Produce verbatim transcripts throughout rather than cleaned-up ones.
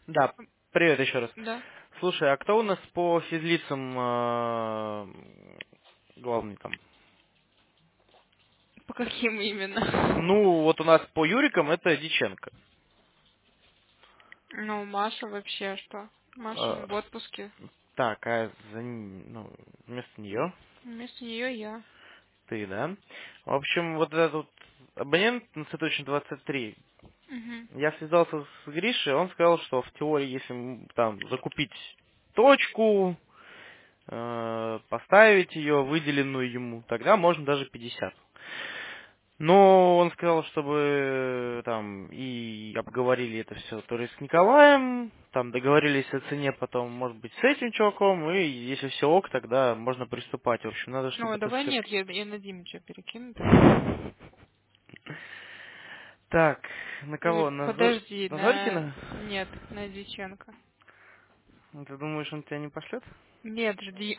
Да, привет еще раз. Да. Слушай, а кто у нас по физлицам э, главный там? По каким именно? Ну, вот у нас по Юрикам это Диченко. Ну, Маша вообще что? Маша Э, в отпуске. так, а за, н- ну, вместо нее Вместо нее я. ты, да? В общем, вот этот вот абонент на цветочный двадцать три, Угу. я связался с Гришей, он сказал, что в теории, если м, там закупить точку, э, поставить ее, выделенную ему, тогда можно даже пятьдесят. Но он сказал, чтобы э, там и обговорили это все то ли с Николаем, там договорились о цене потом, может быть, с этим чуваком, и если все ок, тогда можно приступать. В общем, надо, чтобы Ой, это давай все... нет, я, я на Димича перекину тогда. Так, на Ой, кого? На, Зо... подожди, на на... Зорькина? Нет, на Диченко. Ты думаешь, он тебя не пошлет? Нет, жди.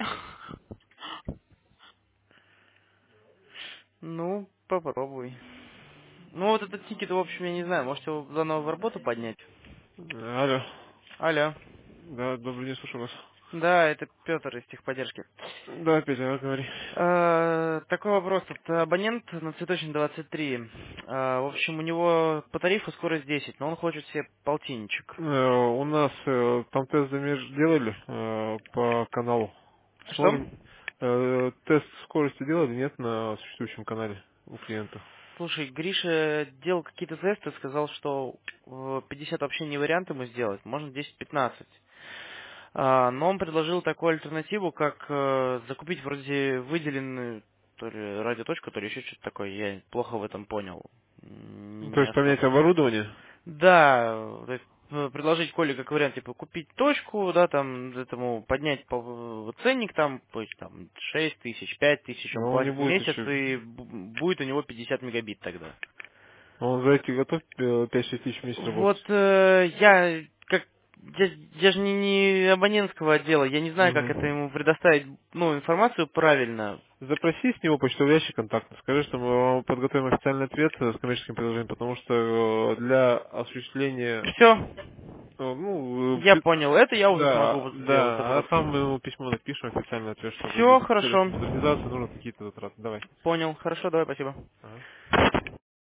Ну, попробуй. Ну, вот этот тикет, в общем, я не знаю, может его заново в работу поднять? Алло. Алло. Да, добрый день, слушаю вас. Да, это Петр из техподдержки. Да, Петя, говори. Э, Такой вопрос. Это абонент на Цветочной двадцать три. Э, В общем, у него по тарифу скорость десять, но он хочет себе полтинничек. Э, у нас э, там тест замеж делали э, по каналу. Что? Сможем э, тест скорости делали, нет, на существующем канале у клиента? Слушай, Гриша делал какие-то тесты, сказал, что э, пятьдесят вообще не вариант ему сделать, можно десять-пятнадцать. А, Но он предложил такую альтернативу, как э, закупить вроде выделенную то ли радиоточку, то ли еще что-то такое. Я плохо в этом понял. Ну, то Не есть поменять особо. оборудование? Да, то есть, э, предложить Коле как вариант, типа, купить точку, да, там, этому поднять по- ценник там, пусть там шесть тысяч, пять тысяч он Но он не платит в будет месяц, еще... и б- будет у него пятьдесят мегабит тогда. Он за эти готов э, пять-шесть тысяч в месяц Вот работать? э, я, как, я, я же не, не абонентского отдела, я не знаю, как это Угу. ему предоставить, ну, информацию правильно. Запроси с него почтовый ящик контактный. Скажи, что мы вам подготовим официальный ответ э, с коммерческим предложением, потому что э, для осуществления, Все, э, ну, э, я при- понял, это я уже да, смогу сделать, да, а запрос. там мы ему письмо напишем, официальный ответ, что Все для, в целях хорошо, модернизации нужно какие-то затраты. Давай. понял, хорошо, давай, спасибо. Ага.